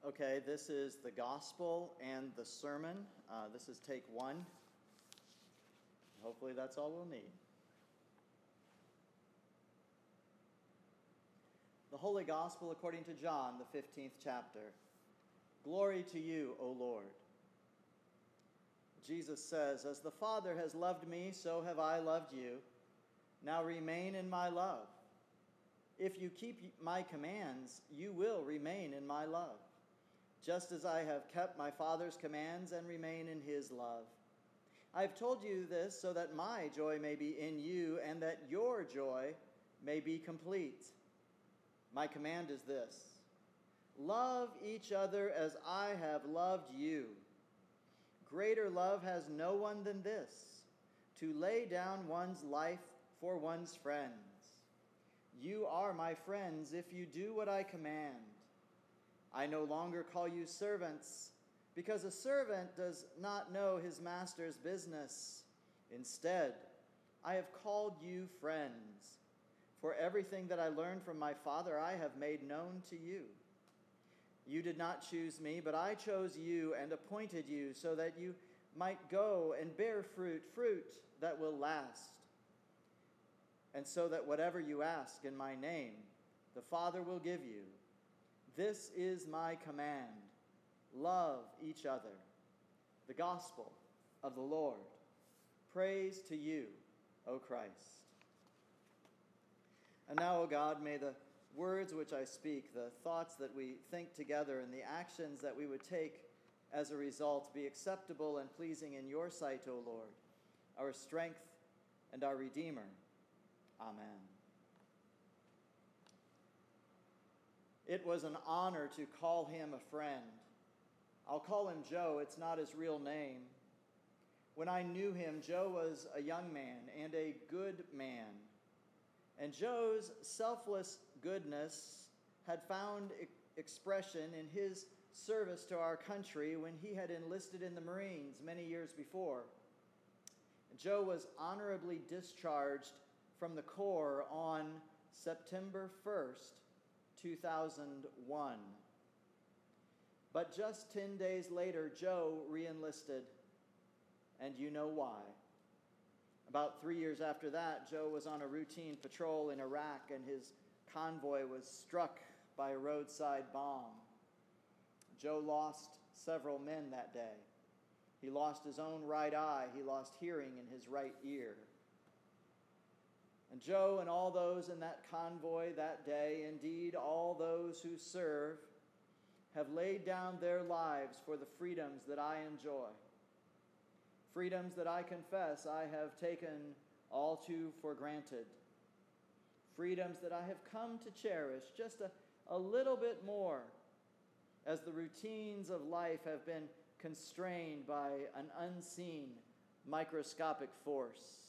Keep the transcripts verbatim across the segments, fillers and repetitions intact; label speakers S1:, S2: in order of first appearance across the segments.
S1: Okay, this is the gospel and the sermon. Uh, this is take one. Hopefully that's all we'll need. The Holy Gospel according to John, the fifteenth chapter. Glory to you, O Lord. Jesus says, "As the Father has loved me, so have I loved you. Now remain in my love. If you keep my commands, you will remain in my love, just as I have kept my Father's commands and remain in his love. I have told you this so that my joy may be in you and that your joy may be complete. My command is this: love each other as I have loved you. Greater love has no one than this, to lay down one's life for one's friends. You are my friends if you do what I command. I no longer call you servants, because a servant does not know his master's business. Instead, I have called you friends, for everything that I learned from my Father I have made known to you. You did not choose me, but I chose you and appointed you so that you might go and bear fruit, fruit that will last. And so that whatever you ask in my name, the Father will give you. This is my command: love each other." The gospel of the Lord. Praise to you, O Christ. And now, O God, may the words which I speak, the thoughts that we think together, and the actions that we would take as a result be acceptable and pleasing in your sight, O Lord, our strength and our Redeemer. Amen. It was an honor to call him a friend. I'll call him Joe. It's not his real name. When I knew him, Joe was a young man and a good man. And Joe's selfless goodness had found e- expression in his service to our country when he had enlisted in the Marines many years before. Joe was honorably discharged from the Corps on September first, two thousand one. But just ten days later, Joe re-enlisted, and you know why. About three years after that, Joe was on a routine patrol in Iraq, and his convoy was struck by a roadside bomb. Joe lost several men that day. He lost his own right eye. He lost hearing in his right ear. And Joe and all those in that convoy that day, indeed all those who serve, have laid down their lives for the freedoms that I enjoy. Freedoms that I confess I have taken all too for granted. Freedoms that I have come to cherish just a, a little bit more as the routines of life have been constrained by an unseen microscopic force.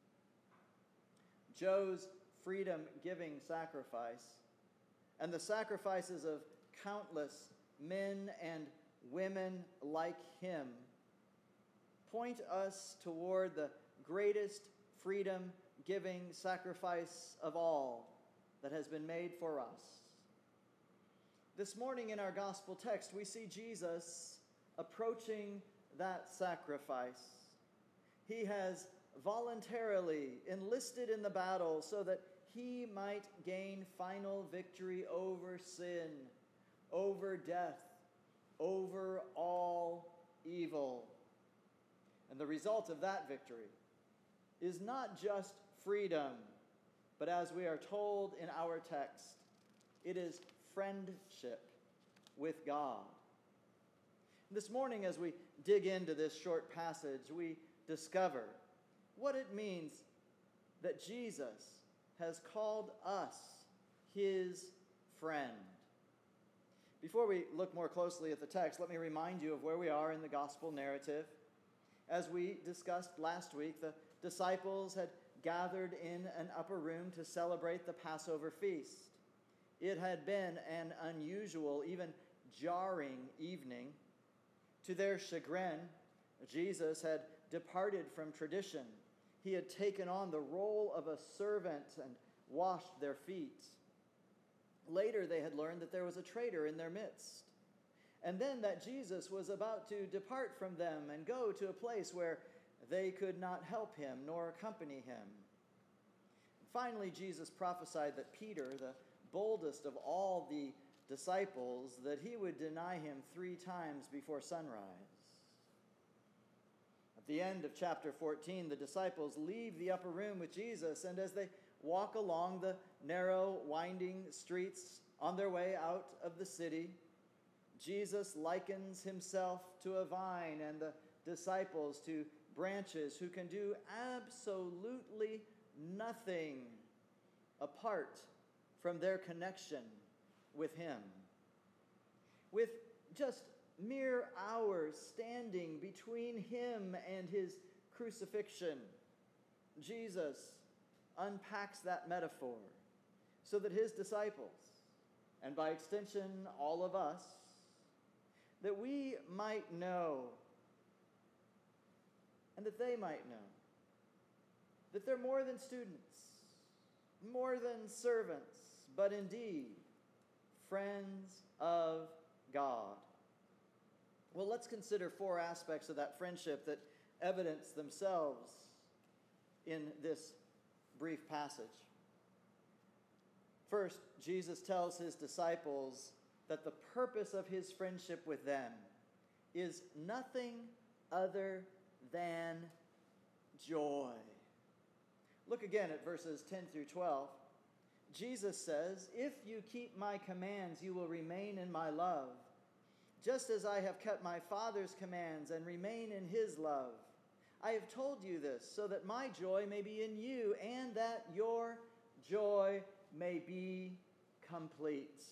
S1: Joe's freedom-giving sacrifice and the sacrifices of countless men and women like him point us toward the greatest freedom-giving sacrifice of all that has been made for us. This morning in our gospel text, we see Jesus approaching that sacrifice. He has voluntarily enlisted in the battle so that he might gain final victory over sin, over death, over all evil. And the result of that victory is not just freedom, but as we are told in our text, it is friendship with God. This morning, as we dig into this short passage, we discover what it means that Jesus has called us his friend. Before we look more closely at the text, let me remind you of where we are in the gospel narrative. As we discussed last week, the disciples had gathered in an upper room to celebrate the Passover feast. It had been an unusual, even jarring evening. To their chagrin, Jesus had departed from tradition. He had taken on the role of a servant and washed their feet. Later, they had learned that there was a traitor in their midst. and then that Jesus was about to depart from them and go to a place where they could not help him nor accompany him. Finally, Jesus prophesied that Peter, the boldest of all the disciples, that he would deny him three times before sunrise. At the end of chapter fourteen, the disciples leave the upper room with Jesus, and as they walk along the narrow, winding streets on their way out of the city, Jesus likens himself to a vine and the disciples to branches who can do absolutely nothing apart from their connection with him. With just mere hours standing between him and his crucifixion, Jesus unpacks that metaphor so that his disciples, and by extension all of us, that we might know and that they might know that they're more than students, more than servants, but indeed friends of God. Well, let's consider four aspects of that friendship that evidence themselves in this brief passage. First, Jesus tells his disciples that the purpose of his friendship with them is nothing other than joy. Look again at verses ten through twelve. Jesus says, "If you keep my commands, you will remain in my love, just as I have kept my Father's commands and remain in his love. I have told you this so that my joy may be in you and that your joy may be complete."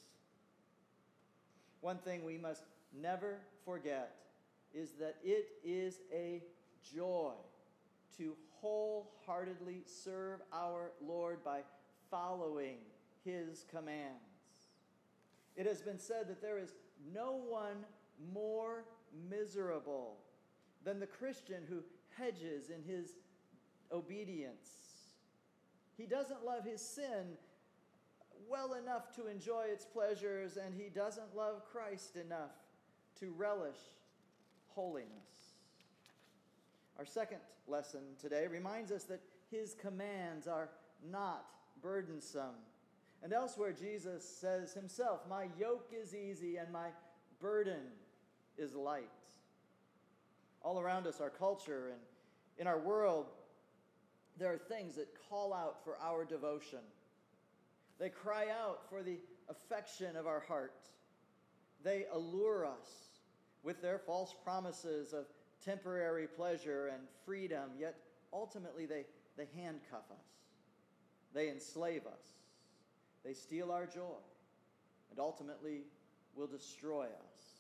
S1: One thing we must never forget is that it is a joy to wholeheartedly serve our Lord by following his commands. It has been said that there is no one more miserable than the Christian who hedges in his obedience. He doesn't love his sin well enough to enjoy its pleasures, and he doesn't love Christ enough to relish holiness. Our second lesson today reminds us that his commands are not burdensome. And elsewhere, Jesus says himself, "My yoke is easy and my burden is light." All around us, our culture and in our world, there are things that call out for our devotion. They cry out for the affection of our heart. They allure us with their false promises of temporary pleasure and freedom, yet ultimately they, they handcuff us. They enslave us. They steal our joy and ultimately will destroy us.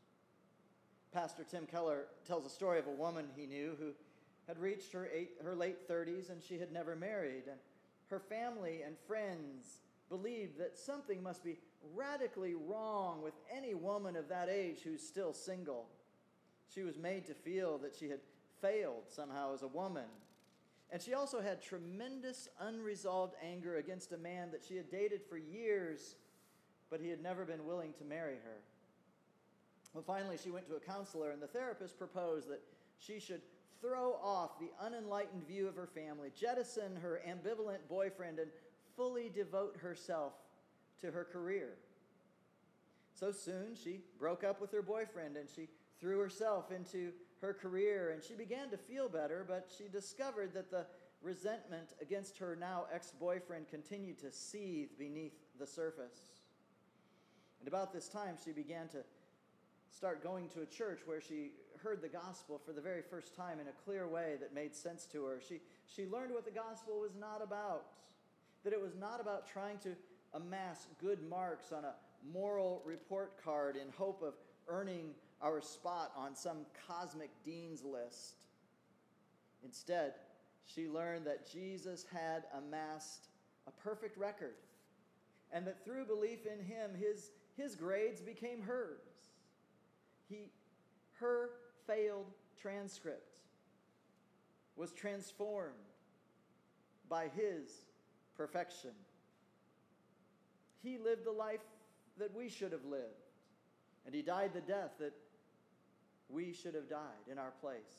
S1: Pastor Tim Keller tells a story of a woman he knew who had reached her, eight, her late thirties and she had never married. And her family and friends believed that something must be radically wrong with any woman of that age who's still single. She was made to feel that she had failed somehow as a woman. And she also had tremendous unresolved anger against a man that she had dated for years, but he had never been willing to marry her. Well, finally, she went to a counselor, and the therapist proposed that she should throw off the unenlightened view of her family, jettison her ambivalent boyfriend, and fully devote herself to her career. So soon, she broke up with her boyfriend, and she threw herself into her career, and she began to feel better, but she discovered that the resentment against her now ex-boyfriend continued to seethe beneath the surface. And about this time, she began to start going to a church where she heard the gospel for the very first time in a clear way that made sense to her. She, she learned what the gospel was not about, that it was not about trying to amass good marks on a moral report card in hope of earning our spot on some cosmic dean's list. Instead, she learned that Jesus had amassed a perfect record, and that through belief in him, his, his grades became hers. He, her failed transcript was transformed by his perfection. He lived the life that we should have lived. And he died the death that we should have died in our place.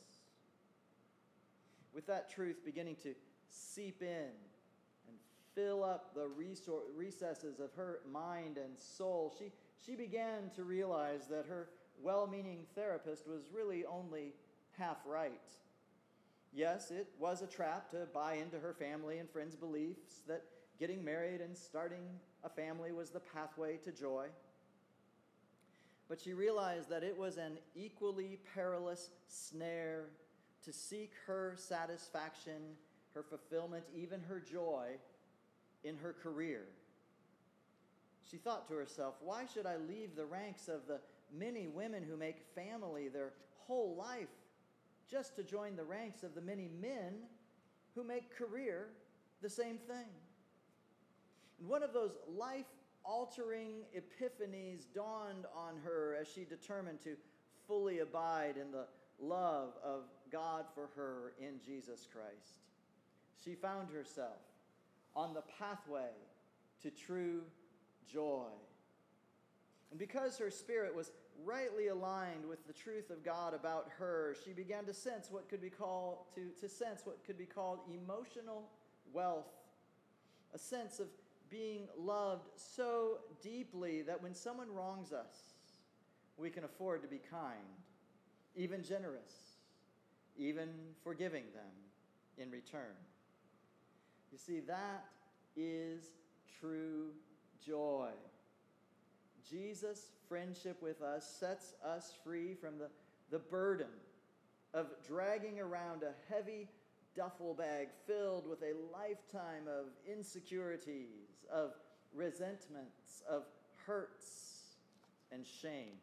S1: With that truth beginning to seep in and fill up the recesses of her mind and soul, she, she began to realize that her well-meaning therapist was really only half right. Yes, it was a trap to buy into her family and friends' beliefs that getting married and starting a family was the pathway to joy. But she realized that it was an equally perilous snare to seek her satisfaction, her fulfillment, even her joy in her career. She thought to herself, why should I leave the ranks of the many women who make family their whole life just to join the ranks of the many men who make career the same thing? And one of those life-altering epiphanies dawned on her as she determined to fully abide in the love of God for her in Jesus Christ. She found herself on the pathway to true joy. And because her spirit was rightly aligned with the truth of God about her, she began to sense what could be called to, to sense what could be called emotional wealth, a sense of being loved so deeply that when someone wrongs us, we can afford to be kind, even generous, even forgiving them in return. You see, that is true joy. Jesus' friendship with us sets us free from the, the burden of dragging around a heavy duffel bag filled with a lifetime of insecurities, of resentments, of hurts, and shame.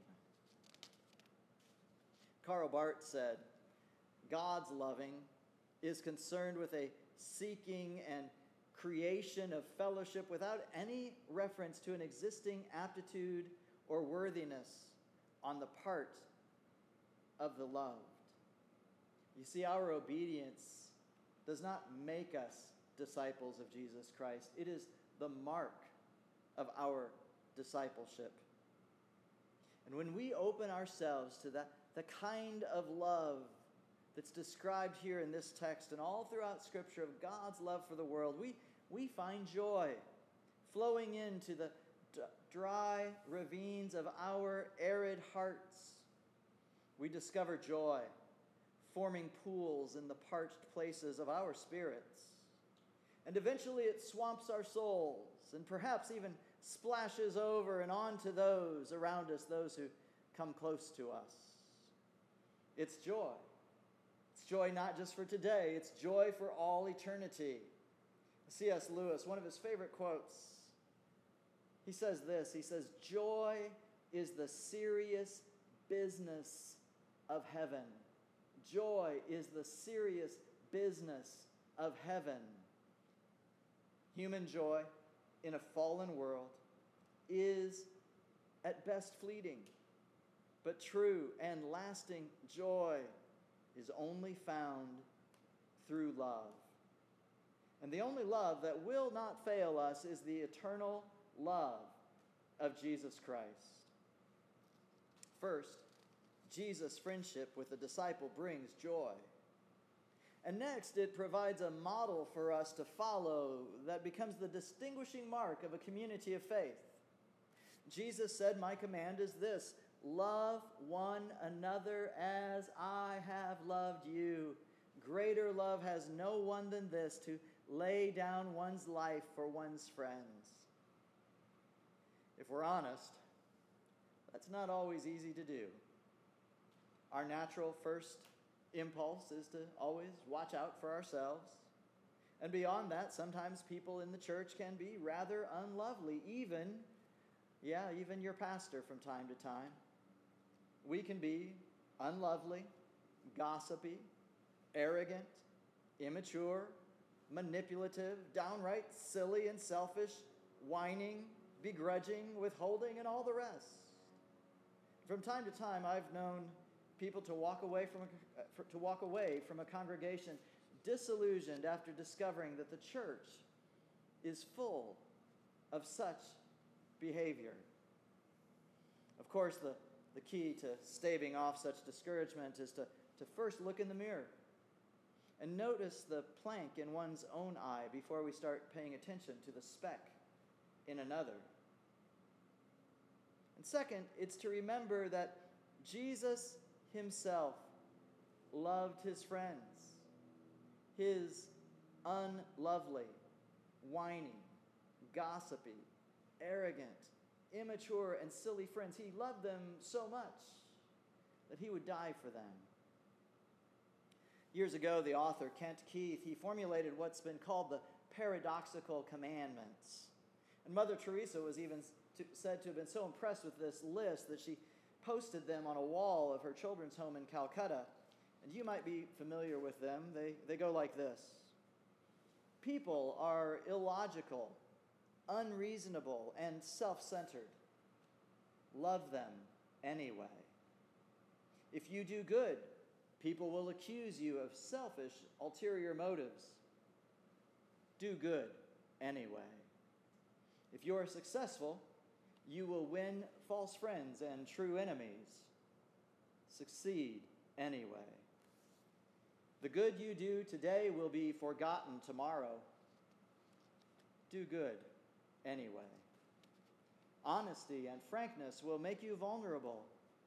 S1: Karl Barth said, God's loving is concerned with a seeking and creation of fellowship without any reference to an existing aptitude or worthiness on the part of the loved. You see, our obedience does not make us disciples of Jesus Christ. It is the mark of our discipleship. And when we open ourselves to that, the kind of love that's described here in this text and all throughout Scripture of God's love for the world, we, we find joy flowing into the d- dry ravines of our arid hearts. We discover joy forming pools in the parched places of our spirits. And eventually it swamps our souls and perhaps even splashes over and onto those around us, those who come close to us. It's joy. It's joy not just for today, it's joy for all eternity. C S Lewis, one of his favorite quotes, he says this, he says, joy is the serious business of heaven. Joy is the serious business of heaven. Human joy in a fallen world is at best fleeting, but true and lasting joy is only found through love. And the only love that will not fail us is the eternal love of Jesus Christ. First, Jesus' friendship with the disciple brings joy. And next, it provides a model for us to follow that becomes the distinguishing mark of a community of faith. Jesus said, my command is this, love one another as I have loved you. Greater love has no one than this, to lay down one's life for one's friends. If we're honest, that's not always easy to do. Our natural first impulse is to always watch out for ourselves. And beyond that, sometimes people in the church can be rather unlovely, even, yeah, even your pastor from time to time. We can be unlovely, gossipy, arrogant, immature, manipulative, downright silly and selfish, whining, begrudging, withholding, and all the rest. From time to time, I've known people to walk away from a, to walk away from a congregation disillusioned after discovering that the church is full of such behavior. Of course, the, the key to staving off such discouragement is to, to first look in the mirror and notice the plank in one's own eye before we start paying attention to the speck in another. And second, it's to remember that Jesus himself loved his friends, his unlovely, whining, gossipy, arrogant, immature, and silly friends. He loved them so much that he would die for them. Years ago, the author Kent Keith, he formulated what's been called the paradoxical commandments. And Mother Teresa was even to, said to have been so impressed with this list that she posted them on a wall of her children's home in Calcutta. And you might be familiar with them. They, they go like this. People are illogical, unreasonable, and self-centered. Love them anyway. If you do good, people will accuse you of selfish, ulterior motives. Do good anyway. If you are successful, you will win false friends and true enemies. Succeed anyway. The good you do today will be forgotten tomorrow. Do good anyway. Honesty and frankness will make you vulnerable.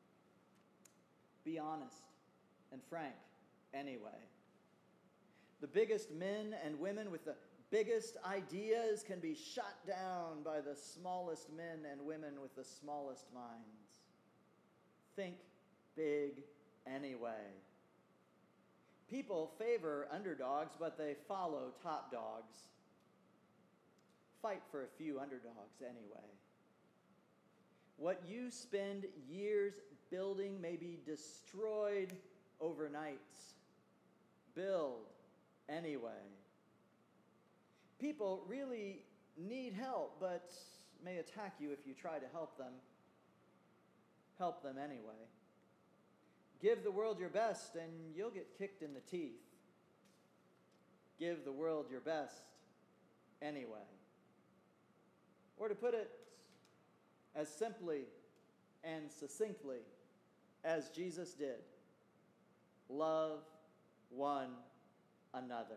S1: Be honest and frank anyway. The biggest men and women with the biggest ideas can be shot down by the smallest men and women with the smallest minds. Think big anyway. People favor underdogs, but they follow top dogs. Fight for a few underdogs anyway. What you spend years building may be destroyed overnight. Build anyway. People really need help, but may attack you if you try to help them. Help them anyway. Give the world your best and you'll get kicked in the teeth. Give the world your best anyway. Or to put it as simply and succinctly as Jesus did, love one another.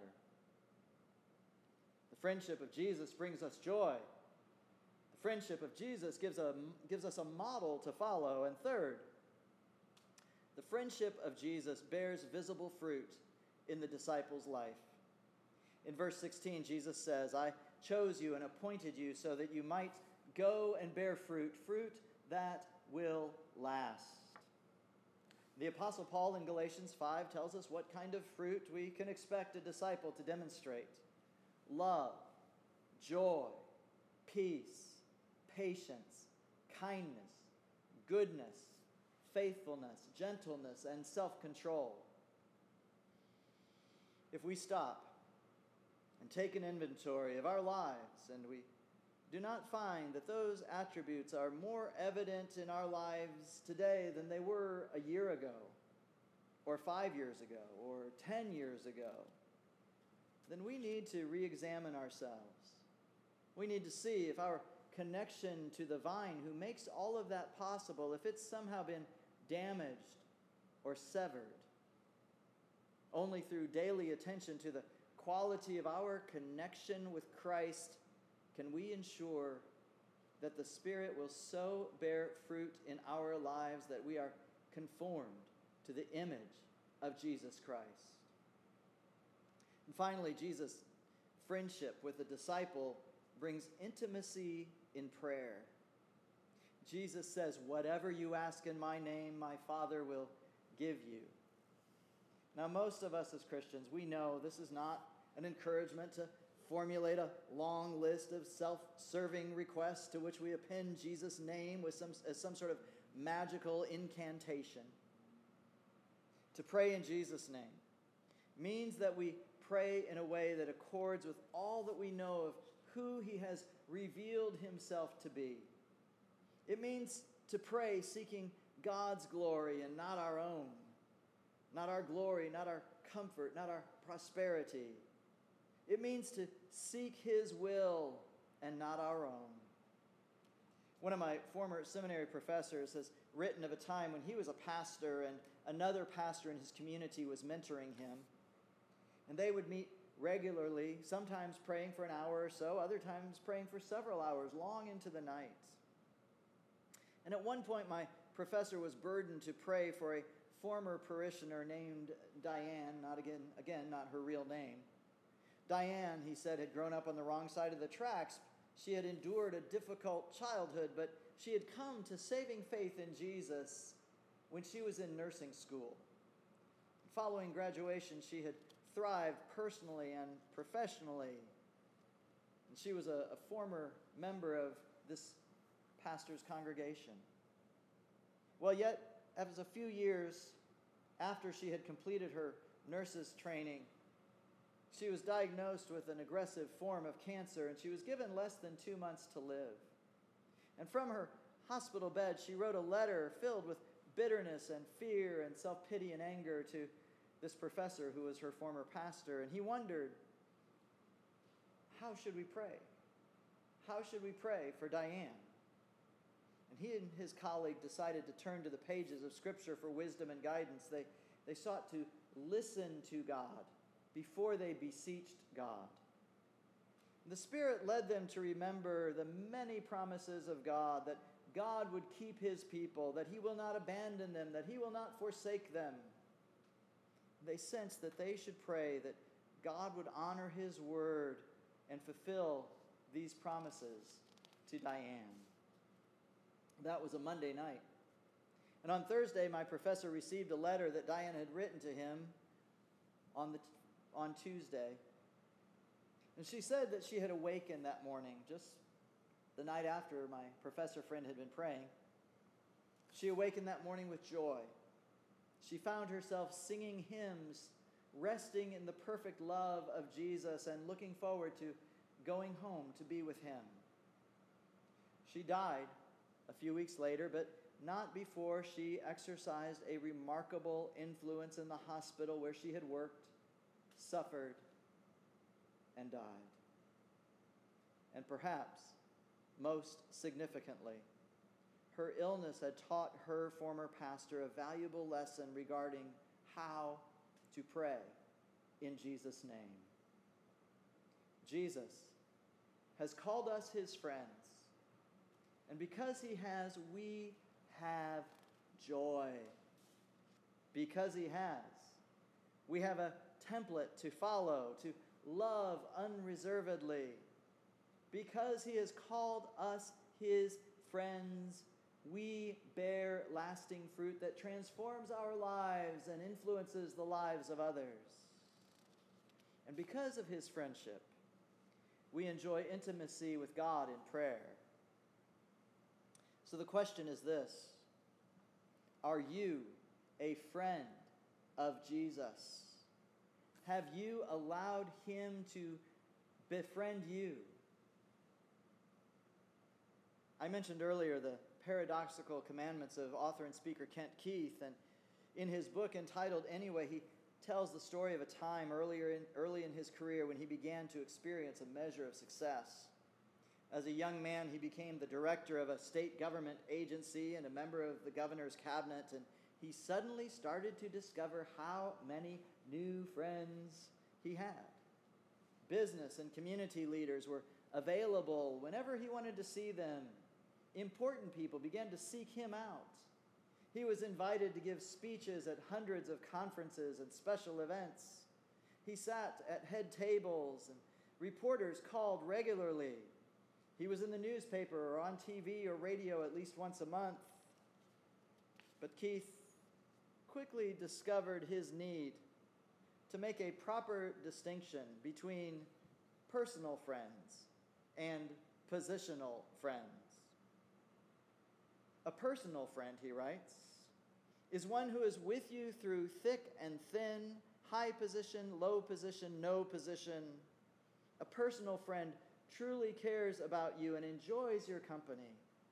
S1: The friendship of Jesus brings us joy. The friendship of Jesus gives, a, gives us a model to follow. And third, the friendship of Jesus bears visible fruit in the disciples' life. In verse sixteen, Jesus says, I chose you and appointed you so that you might go and bear fruit, fruit that will last. The Apostle Paul in Galatians five tells us what kind of fruit we can expect a disciple to demonstrate. Love, joy, peace, patience, kindness, goodness, faithfulness, gentleness, and self-control. If we stop and take an inventory of our lives and we do not find that those attributes are more evident in our lives today than they were a year ago, or five years ago, or ten years ago, then we need to re-examine ourselves. We need to see if our connection to the vine who makes all of that possible, if it's somehow been damaged or severed. Only through daily attention to the quality of our connection with Christ can we ensure that the Spirit will so bear fruit in our lives that we are conformed to the image of Jesus Christ. And finally, Jesus' friendship with the disciple brings intimacy in prayer. Jesus says, whatever you ask in my name, my Father will give you. Now, most of us as Christians, we know this is not an encouragement to formulate a long list of self-serving requests to which we append Jesus' name with some, as some sort of magical incantation. To pray in Jesus' name means that we pray in a way that accords with all that we know of who he has revealed himself to be. It means to pray seeking God's glory and not our own. Not our glory, not our comfort, not our prosperity. It means to seek his will and not our own. One of my former seminary professors has written of a time when he was a pastor and another pastor in his community was mentoring him. And they would meet regularly, sometimes praying for an hour or so, other times praying for several hours, long into the night. And at one point, my professor was burdened to pray for a former parishioner named Diane, not again, again, not her real name. Diane, he said, had grown up on the wrong side of the tracks. She had endured a difficult childhood, but she had come to saving faith in Jesus when she was in nursing school. Following graduation, she had thrived personally and professionally. And she was a, a former member of this pastor's congregation. Well, yet, as a few years after she had completed her nurse's training, she was diagnosed with an aggressive form of cancer, and she was given less than two months to live. And from her hospital bed, she wrote a letter filled with bitterness and fear and self-pity and anger to this professor who was her former pastor. And he wondered, how should we pray? How should we pray for Diane? And he and his colleague decided to turn to the pages of Scripture for wisdom and guidance. They, they sought to listen to God before they beseeched God. The Spirit led them to remember the many promises of God, that God would keep his people, that he will not abandon them, that he will not forsake them. They sensed that they should pray that God would honor his word and fulfill these promises to Diane. That was a Monday night. And on Thursday, my professor received a letter that Diane had written to him on the on Tuesday. And she said that she had awakened that morning, just the night after my professor friend had been praying. She awakened that morning with joy. She found herself singing hymns, resting in the perfect love of Jesus and looking forward to going home to be with him. She died a few weeks later, but not before she exercised a remarkable influence in the hospital where she had worked, suffered, and died. And perhaps, most significantly, her illness had taught her former pastor a valuable lesson regarding how to pray in Jesus' name. Jesus has called us his friends, and because he has, we have joy. Because he has, we have a template to follow, to love unreservedly. Because he has called us his friends, we bear lasting fruit that transforms our lives and influences the lives of others. And because of his friendship, we enjoy intimacy with God in prayer. So the question is this: are you a friend of Jesus? Have you allowed him to befriend you? I mentioned earlier the paradoxical commandments of author and speaker Kent Keith, and in his book entitled Anyway, he tells the story of a time earlier in, early in his career when he began to experience a measure of success. As a young man, he became the director of a state government agency and a member of the governor's cabinet, and he suddenly started to discover how many new friends he had. Business and community leaders were available whenever he wanted to see them. Important people began to seek him out. He was invited to give speeches at hundreds of conferences and special events. He sat at head tables, and reporters called regularly. He was in the newspaper or on T V or radio at least once a month. But Keith quickly discovered his need to make a proper distinction between personal friends and positional friends. A personal friend, he writes, is one who is with you through thick and thin, high position, low position, no position. A personal friend truly cares about you and enjoys your company.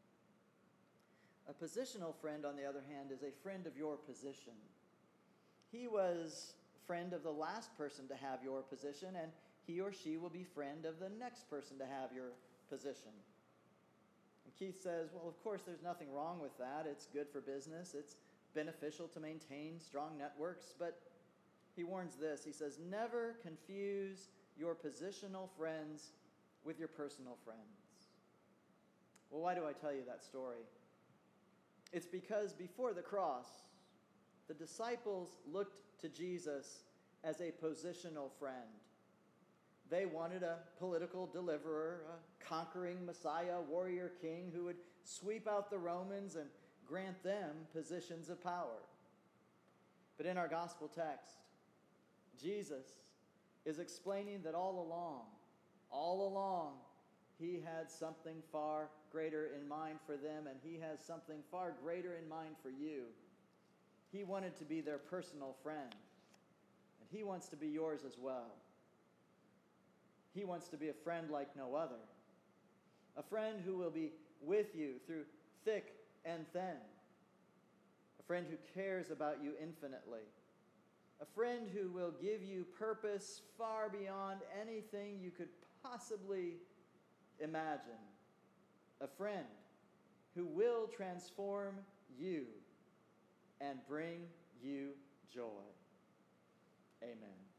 S1: A positional friend, on the other hand, is a friend of your position. He was friend of the last person to have your position, and he or she will be friend of the next person to have your position. Keith says, well, of course, there's nothing wrong with that. It's good for business. It's beneficial to maintain strong networks. But he warns this. He says, never confuse your positional friends with your personal friends. Well, why do I tell you that story? It's because before the cross, the disciples looked to Jesus as a positional friend. They wanted a political deliverer, a conquering Messiah, warrior king who would sweep out the Romans and grant them positions of power. But in our gospel text, Jesus is explaining that all along, all along, he had something far greater in mind for them, and he has something far greater in mind for you. He wanted to be their personal friend, and he wants to be yours as well. He wants to be a friend like no other, a friend who will be with you through thick and thin, a friend who cares about you infinitely, a friend who will give you purpose far beyond anything you could possibly imagine, a friend who will transform you and bring you joy. Amen.